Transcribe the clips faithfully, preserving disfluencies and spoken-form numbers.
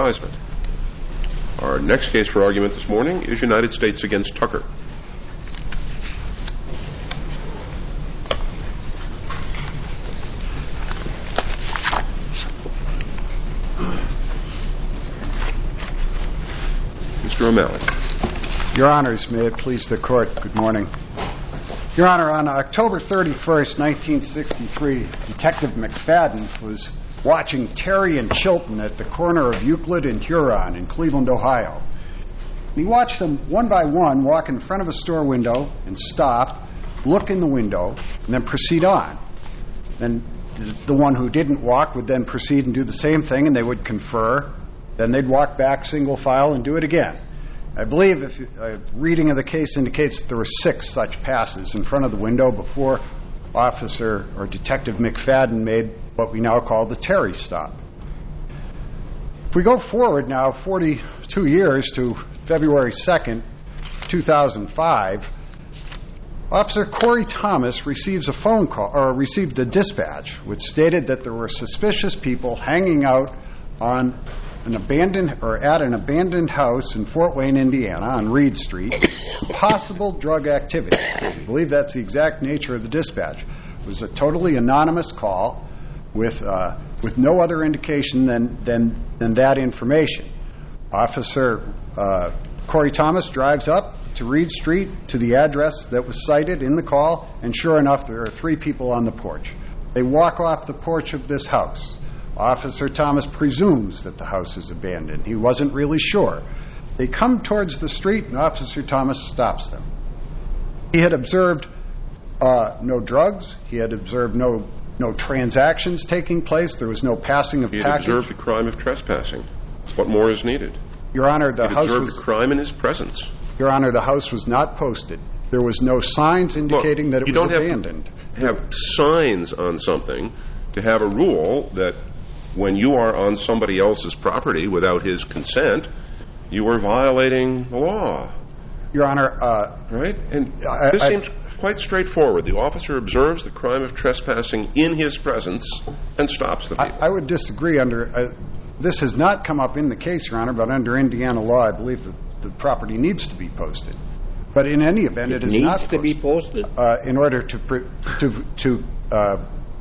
advisement. Our next case for argument this morning is United States against Tucker. Mister O'Malley. Your Honors, may it please the Court, good morning. Your Honor, on October thirty-first, nineteen sixty-three, Detective McFadden was watching Terry and Chilton at the corner of Euclid and Huron in Cleveland, Ohio. He watched them one by one walk in front of a store window and stop, look in the window, and then proceed on. Then the one who didn't walk would then proceed and do the same thing, and they would confer. Then they'd walk back single file and do it again. I believe if a reading of the case indicates that there were six such passes in front of the window before Officer or Detective McFadden made what we now call the Terry stop. If we go forward now forty-two years to February second, two thousand five, Officer Corey Thomas receives a phone call, or received a dispatch, which stated that there were suspicious people hanging out on an abandoned or at an abandoned house in Fort Wayne, Indiana, on Reed Street, possible drug activity. I believe that's the exact nature of the dispatch. It was a totally anonymous call with uh, with no other indication than than than that information. Officer uh, Corey Thomas drives up to Reed Street to the address that was cited in the call, and sure enough, there are three people on the porch. They walk off the porch of this house. Officer Thomas presumes that the house is abandoned. He wasn't really sure. They come towards the street, and Officer Thomas stops them. He had observed uh, no drugs. He had observed no no transactions taking place. There was no passing of package. He had observed the crime of trespassing. What more is needed? Your Honor, the he house observed was... the crime in his presence. Your Honor, the house was not posted. There was no signs indicating Look, that it was abandoned. You don't have, have signs on something to have a rule that when you are on somebody else's property without his consent, you are violating the law. Your Honor, uh, right? And I, this I, seems quite straightforward. The officer observes the crime of trespassing in his presence and stops the people. I, I would disagree. Under uh, this has not come up in the case, Your Honor, but under Indiana law, I believe that the property needs to be posted. But in any event, it, it is needs not to posted, be posted uh, in order to to to. Uh,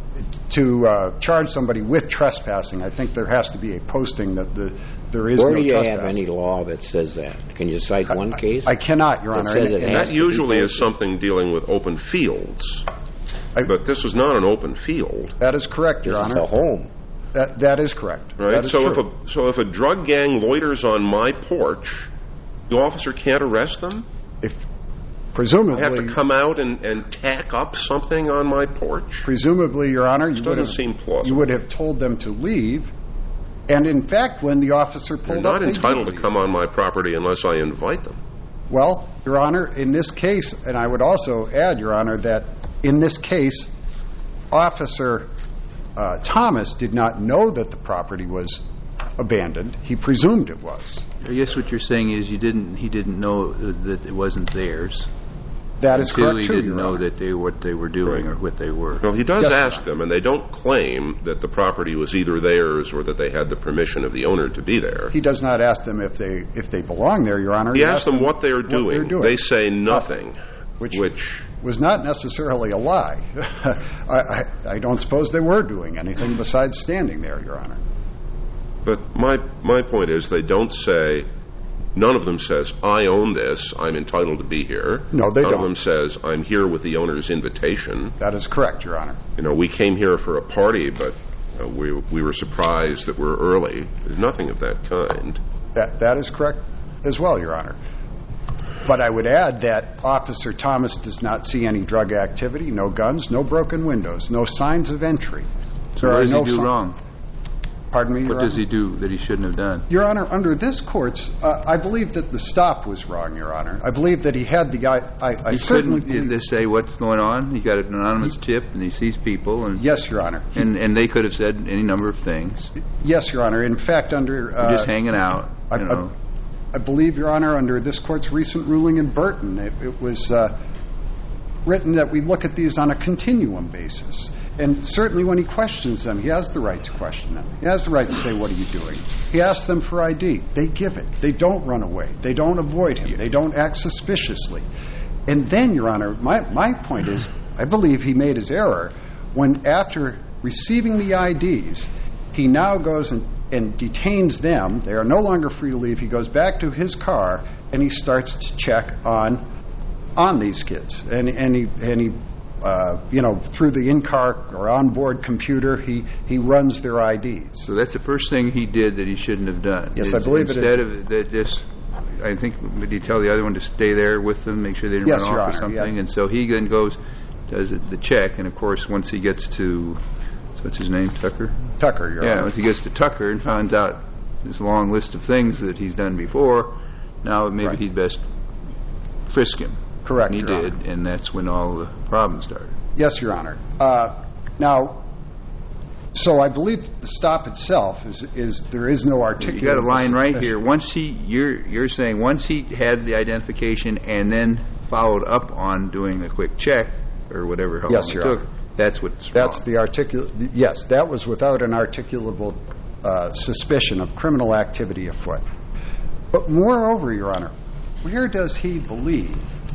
to uh, charge somebody with trespassing. I think there has to be a posting that the there is Where no do you trespassing. have any law that says that? Can you cite one I, case? I cannot, Your Honor. Says and, it and has that to usually be is something dealing with open fields. I, but this was not an open field. That is correct, Your this Honor. This is a home. That that is correct. Right. That is so true. if a so if a drug gang loiters on my porch, the officer can't arrest them? If presumably I have to come out and, and tack up something on my porch? Presumably, Your Honor, you would, have, seem plausible. you would have told them to leave. And in fact, when the officer pulled They're up, not they entitled did to leave. come on my property unless I invite them. Well, Your Honor, in this case, and I would also add, Your Honor, that in this case, Officer uh, Thomas did not know that the property was abandoned. He presumed it was. I guess what you're saying is you didn't. He didn't know that it wasn't theirs. That is correct, he too, didn't Your know Honor. that they what they were doing Right. or what they were. Well, he does Yes, ask them, and they don't claim that the property was either theirs or that they had the permission of the owner to be there. He does not ask them if they if they belong there, Your Honor. He, He asks them what they're, what doing. they're doing. They say nothing, which, which was not necessarily a lie. I, I, I don't suppose they were doing anything besides standing there, Your Honor. But my my point is they don't say, none of them says, I own this, I'm entitled to be here. No, they none don't. of them says, I'm here with the owner's invitation. That is correct, Your Honor. You know, we came here for a party, but uh, we we were surprised that we're early. There's nothing of that kind. That That is correct as well, Your Honor. But I would add that Officer Thomas does not see any drug activity, no guns, no broken windows, no signs of entry. So There what are does no he do si- wrong? Pardon me, Your What does Honor? he do that he shouldn't have done? Your Honor, under this court's, uh, I believe that the stop was wrong, Your Honor. I believe that he had the guy. I, I He certainly couldn't believe, they say what's going on. He got an anonymous tip, and he sees people, and Yes, Your Honor. and and they could have said any number of things. Yes, Your Honor. In fact, under They're uh, just hanging out, I, you know. I, I believe, Your Honor, under this court's recent ruling in Burton, it, it was uh, written that we look at these on a continuum basis. and certainly when he questions them, he has the right to question them. He has the right to say, what are you doing? He asks them for I D. They give it. They don't run away. They don't avoid him. They don't act suspiciously. And then, Your Honor, my, my point is, I believe he made his error when, after receiving the I Ds, he now goes and, and detains them. They are no longer free to leave. He goes back to his car, and he starts to check on on these kids. And, and he, and he uh, you know, through the in-car or on-board computer, he, he runs their I Ds. So that's the first thing he did that he shouldn't have done. Yes, is I believe it is. Instead of that, just, I think, did he tell the other one to stay there with them, make sure they didn't Yes, run Your off or Honor, something? yeah. And so he then goes, does it, the check, and of course, once he gets to, what's his name, Tucker? Tucker, Your Yeah, Honor. once he gets to Tucker and finds out this long list of things that he's done before, now maybe Right. he'd best frisk him. Correct, And he Your did, Honor. and that's when all the problems started. Yes, Your Honor. Uh, now, so I believe the stop itself is, is there is no articulate. You got a line right suspicion. here. Once he, you're you're saying once he had the identification and then followed up on doing a quick check or whatever how Yes, long Your it took. Honor. That's what's That's wrong. the articulate. Yes, that was without an articulable uh, suspicion of criminal activity afoot. But moreover, Your Honor, where does he believe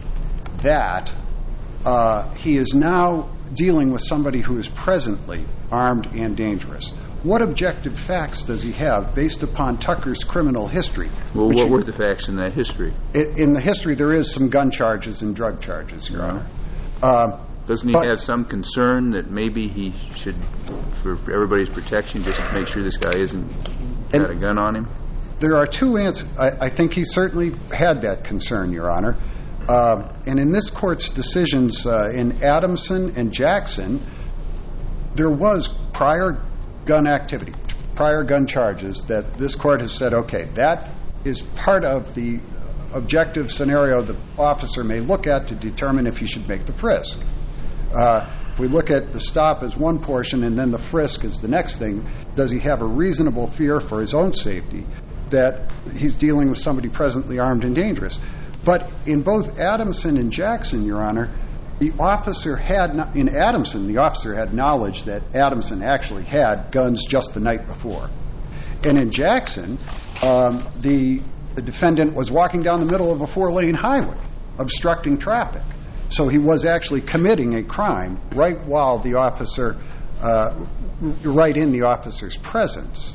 that uh, he is now dealing with somebody who is presently armed and dangerous? What objective facts does he have based upon Tucker's criminal history? Well, Which what he- were the facts in that history? I- In the history, there is some gun charges and drug charges, Your Yeah. Honor. Um, Doesn't he but- have some concern that maybe he should, for everybody's protection, just make sure this guy isn't got a gun on him? There are two answers. I, I think he certainly had that concern, Your Honor. Um, and in this court's decisions uh, in Adamson and Jackson, there was prior gun activity, prior gun charges that this court has said, okay, that is part of the objective scenario the officer may look at to determine if he should make the frisk. Uh, if we look at the stop as one portion and then the frisk as the next thing, does he have a reasonable fear for his own safety that he's dealing with somebody presently armed and dangerous? But in both Adamson and Jackson, Your Honor, the officer had, no, in Adamson, the officer had knowledge that Adamson actually had guns just the night before. And in Jackson, um, the, the defendant was walking down the middle of a four-lane highway, obstructing traffic. So he was actually committing a crime right while the officer, uh, right in the officer's presence.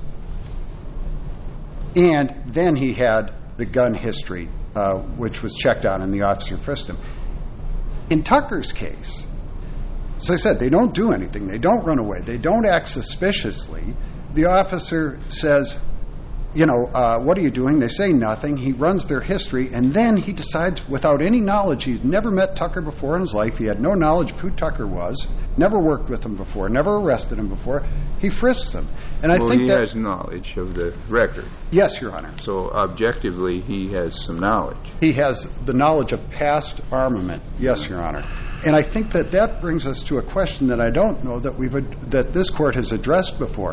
And then he had the gun history, uh, which was checked on, and the officer frisked him. In Tucker's case, as I said, they don't do anything. They don't run away. They don't act suspiciously. The officer says, you know, uh, what are you doing? They say nothing. He runs their history, and then he decides, without any knowledge, he's never met Tucker before in his life. He had no knowledge of who Tucker was, never worked with him before, never arrested him before. He frisks him. And I well, think he that, has knowledge of the record. yes, Your Honor. So objectively, he has some knowledge. He has the knowledge of past armament. Yes, Your Honor. And I think that that brings us to a question that I don't know that we've that this court has addressed before.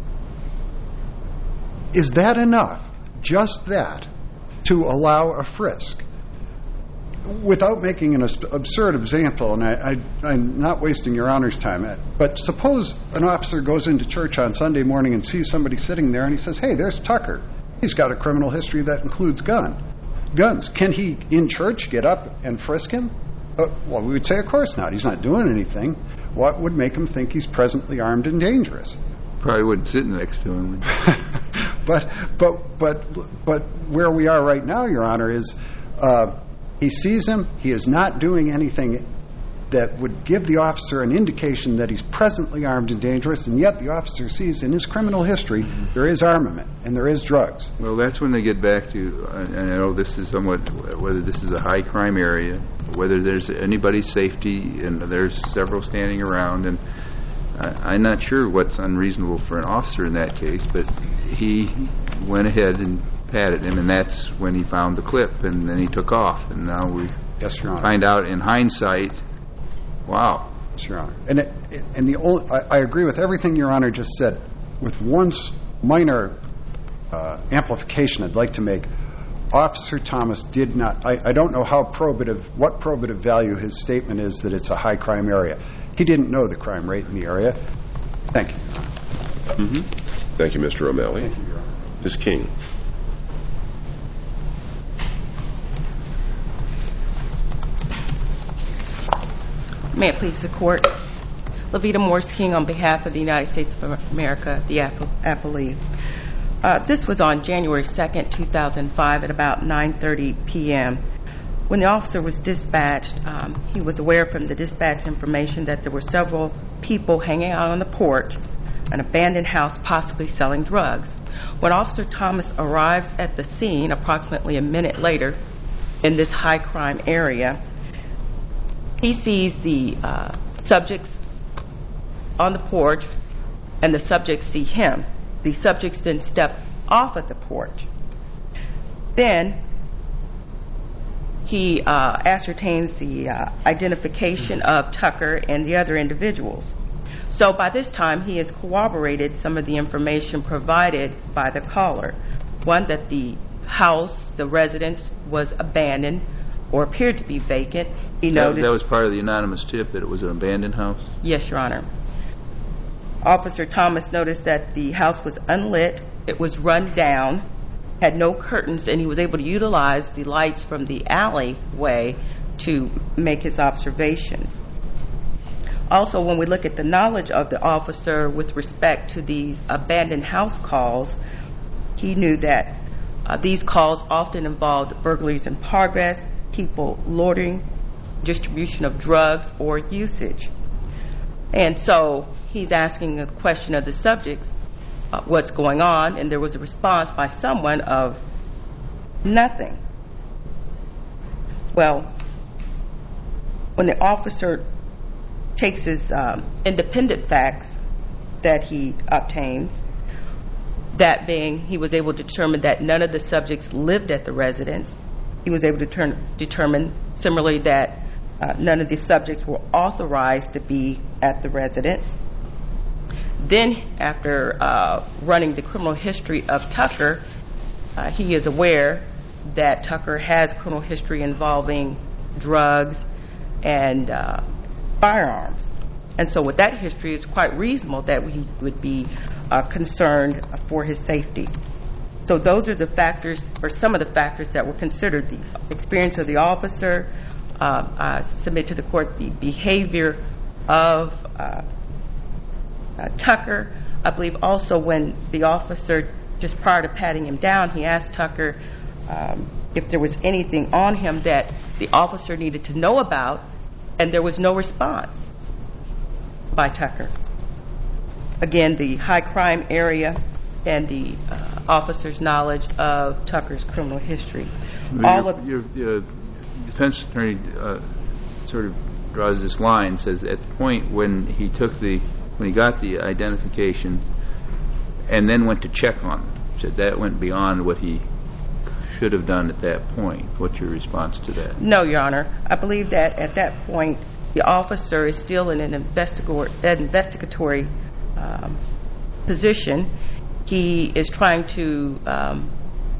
Is that enough, just that, to allow a frisk? Without making an absurd example, and I, I, I'm not wasting Your Honor's time, but suppose an officer goes into church on Sunday morning and sees somebody sitting there and he says, hey, there's Tucker. He's got a criminal history that includes gun, guns. Can he, in church, get up and frisk him? Uh, well, we would say, of course not. He's not doing anything. What would make him think he's presently armed and dangerous? Probably wouldn't sit next to him. but, but, but, but where we are right now, Your Honor, is uh, he sees him. He is not doing anything that would give the officer an indication that he's presently armed and dangerous, and yet the officer sees in his criminal history there is armament and there is drugs. Well, that's when they get back to, and I know this is somewhat, whether this is a high crime area, whether there's anybody's safety, and there's several standing around, and I, I'm not sure what's unreasonable for an officer in that case, but he went ahead and patted him, and that's when he found the clip, and then he took off, and now we Yes, Your Honor. find out in hindsight, wow. Yes, Your Honor. And, it, it, and the only, I, I agree with everything Your Honor just said, with one minor uh, amplification I'd like to make. Officer Thomas did not, I, I don't know how probative, what probative value his statement is that it's a high crime area. He didn't know the crime rate in the area. Thank you. Mm-hmm. Thank you, Mister O'Malley. Thank you, Your Honor. Miz King. May it please the Court. Levita Morse King on behalf of the United States of America, the appellee. Uh, this was on January second, two thousand five at about nine thirty p.m. When the officer was dispatched, um, he was aware from the dispatch information that there were several people hanging out on the porch, an abandoned house possibly selling drugs. When Officer Thomas arrives at the scene approximately a minute later in this high crime area, he sees the uh, subjects on the porch and the subjects see him. The subjects then step off of the porch. Then he uh, ascertains the uh, identification of Tucker and the other individuals. So by this time, he has corroborated some of the information provided by the caller. One, that the house, the residence, was abandoned or appeared to be vacant. He that, noticed that was part of the anonymous tip, that it was an abandoned house? Yes, Your Honor. Officer Thomas noticed that the house was unlit, it was run down, had no curtains, and he was able to utilize the lights from the alleyway to make his observations. Also, when we look at the knowledge of the officer with respect to these abandoned house calls, he knew that uh, these calls often involved burglaries in progress, people loitering, distribution of drugs, or usage. And so he's asking a question of the subjects, uh, what's going on, and there was a response by someone of nothing. Well, when the officer takes his um, independent facts that he obtains, that being he was able to determine that none of the subjects lived at the residence, he was able to turn, determine similarly that Uh, none of the subjects were authorized to be at the residence. Then, after uh, running the criminal history of Tucker, uh, he is aware that Tucker has criminal history involving drugs and uh, firearms. And so with that history, it's quite reasonable that he would be uh, concerned for his safety. So those are the factors, or some of the factors that were considered: the experience of the officer, Uh, I submit to the court the behavior of uh, uh, Tucker. I believe also when the officer, just prior to patting him down, he asked Tucker um, if there was anything on him that the officer needed to know about, and there was no response by Tucker. Again, the high crime area and the uh, officer's knowledge of Tucker's criminal history. All your, of your, your defense attorney uh, sort of draws this line, says at the point when he took the, when he got the identification and then went to check on him, said that went beyond what he should have done at that point. What's your response to that? No, Your Honor. I believe that at that point, the officer is still in an investigatory, investigatory um, position. He is trying to um,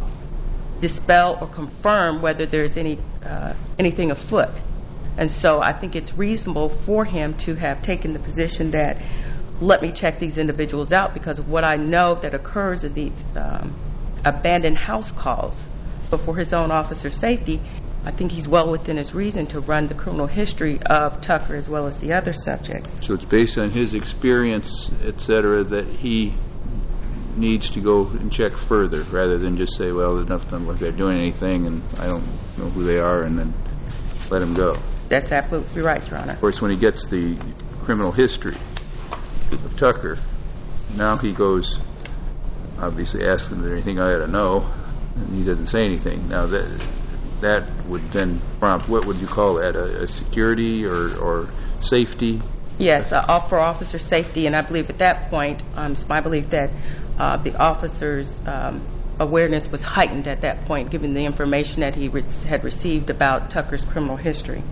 dispel or confirm whether there's any uh, anything afoot. And so I think it's reasonable for him to have taken the position that, let me check these individuals out because of what I know that occurs in these um, abandoned house calls. But for his own officer's safety, I think he's well within his reason to run the criminal history of Tucker as well as the other subjects. So it's based on his experience, et cetera, that he needs to go and check further rather than just say, well, there's enough doesn't look like they're doing anything and I don't know who they are, and then let them go. That's absolutely right, Your Honor. Of course, when he gets the criminal history of Tucker, now he goes, obviously asks him, is there anything I ought to know? And he doesn't say anything. Now, that that would then prompt, what would you call that, a, a security or, or safety? Yes, uh, for officer safety, and I believe at that point, um, it's my belief that uh, the officer's um, awareness was heightened at that point, given the information that he re- had received about Tucker's criminal history.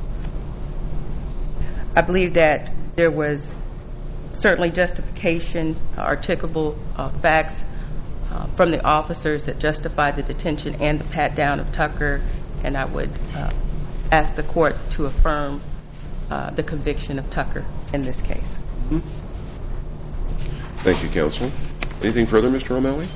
I believe that there was certainly justification, uh, articulable uh, facts uh, from the officers that justified the detention and the pat-down of Tucker, and I would uh, ask the court to affirm uh, the conviction of Tucker in this case. Mm-hmm. Thank you, counsel. Anything further, Mister O'Malley?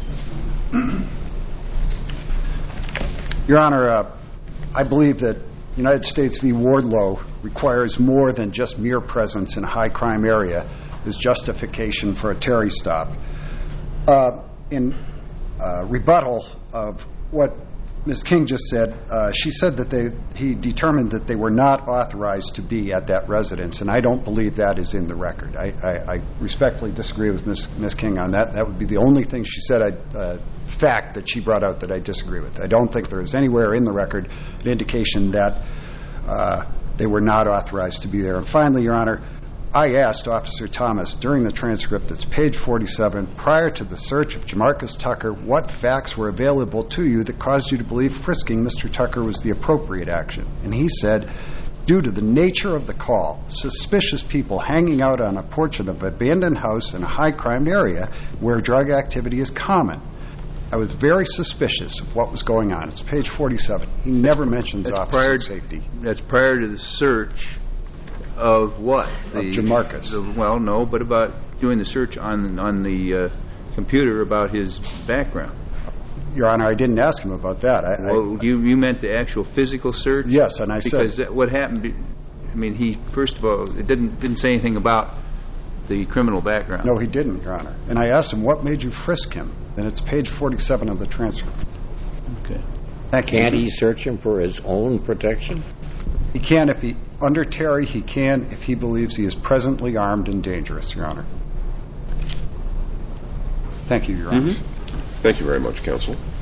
Your Honor, uh, I believe that United States v. Wardlow requires more than just mere presence in a high-crime area as justification for a Terry stop. Uh, in uh, rebuttal of what Miz King just said, uh, she said that they, he determined that they were not authorized to be at that residence, and I don't believe that is in the record. I, I, I respectfully disagree with Miz Miz King on that. That would be the only thing she said, I, uh, fact that she brought out that I disagree with. I don't think there is anywhere in the record an indication that uh, they were not authorized to be there. And finally, Your Honor, I asked Officer Thomas during the transcript, it's page forty-seven, prior to the search of Jamarcus Tucker, what facts were available to you that caused you to believe frisking Mister Tucker was the appropriate action? And he said, due to the nature of the call, suspicious people hanging out on a porch of an abandoned house in a high-crime area where drug activity is common. I was very suspicious of what was going on. It's page forty-seven. He never mentions That's officer prior, safety. That's prior to the search of what? Of the, Jamarcus. The, well, no, but about doing the search on on the uh, computer about his background. Your Honor, I didn't ask him about that. I, Well, I, you you meant the actual physical search? Yes, and I said because that, what happened. I mean, he first of all it didn't didn't say anything about the criminal background. No, he didn't, Your Honor. And I asked him, what made you frisk him? And it's page forty-seven of the transcript. Okay. Thank you. Can't he search him for his own protection? He can if he, under Terry, he can if he believes he is presently armed and dangerous, Your Honor. Thank you, Your Honor. Mm-hmm. Thank you very much, counsel.